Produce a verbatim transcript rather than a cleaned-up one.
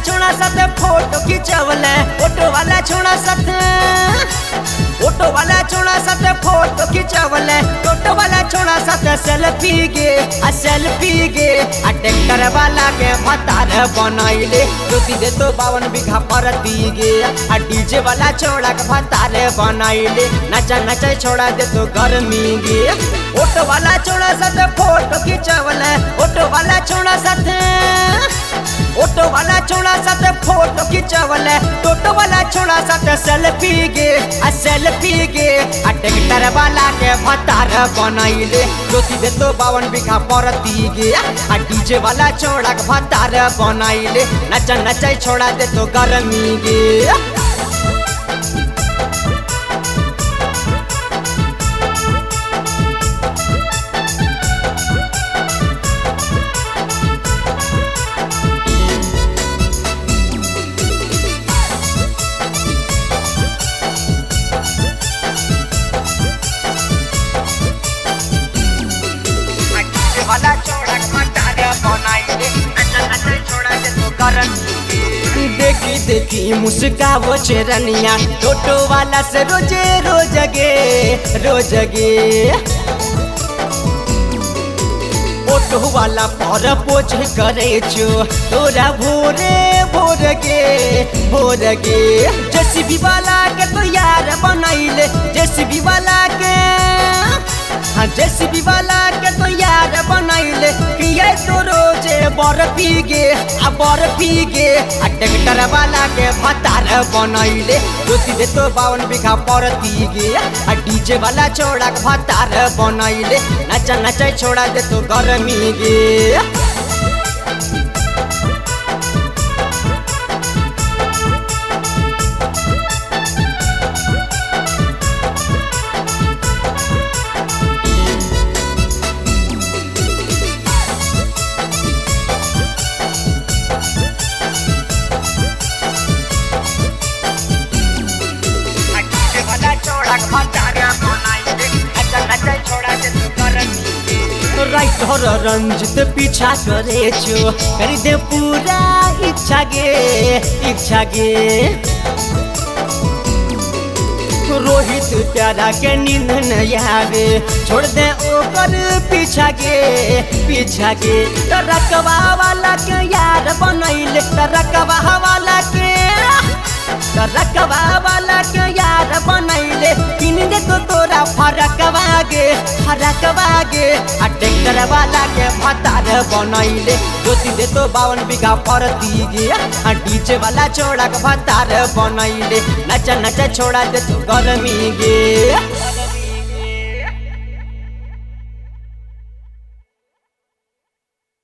छोड़ा साथ photo खिंचवले auto वाला छोड़ा साथ ऑटो वाला छोड़ा साथ फोटो खिंचवले ऑटो वाला छोड़ा साथ सेल्फी गे आ सेल्फी गे आ ट्रैक्टर वाला के भतार बनाइले जोती दे तो बावन बीघा परती गे आ डीजे वाला छोड़ा के भतार बनाइले नचा नचा छोड़ा दे तो गर्मी गे ऑटो वाला छोड़ा साथ फोटो खिंचवले ऑटो वाला छोड़ा साथ ऑटो वाला छोड़ा साथ फोटो खिंचवले टोटो वाला छोड़ा साथ सेल्फी गे आ सेल्फी गे आ ट्रैक्टर वाला के भतार बनाइले जोती दे तो बावन बीघा परती गे आ डीजे वाला छोड़ा के भतार बनाइले नचा नचा छोड़ा दे तो गर्मी गे वाला छोड़ा भतार बनाइले नचा नचा छोड़ा दे तो गर्मी देखी देखी मुस्कावो चेरनिया टोटो वाला से रोजे रोज गे रोज गे ऑटो वाला पर पोछ करे छो तोरा भोरे भोर गे भोर गे जेसीबी वाला के तो यार बनाइले जेसीबी वाला के हाँ जेसीबी वाला के तो यार बनाइले कि ये तो रोजे बर्फी गे आ बर्फी गे आ ट्रैक्टर वाला के भतार बनाइले जोती दे तो बावन बीघा परती गे आ डीजे वाला छोड़ा के भतार बनाइले नचा नचा छोड़ा दे तो गर्मी गे राइटर रंजित पीछा करे छो कर दे पूरा इच्छा गे इच्छा गे रोहित प्यारा के नींद न आवे छोड़ दे ओकर पीछा गे पीछा गे रकवा वाला के यार बनैले रकवा वाला के रकवा वाला के यार बनैले किन दे तो तोरा फरकवा गे फरकवा गे आ ट्रैक्टर वाला के भतार बनैले जोती दे तो बावन बीघा परती गे आ डीजे वाला छोड़ा के भतार बनैले नचा नचा छोड़ा दे तो गर्मी गे।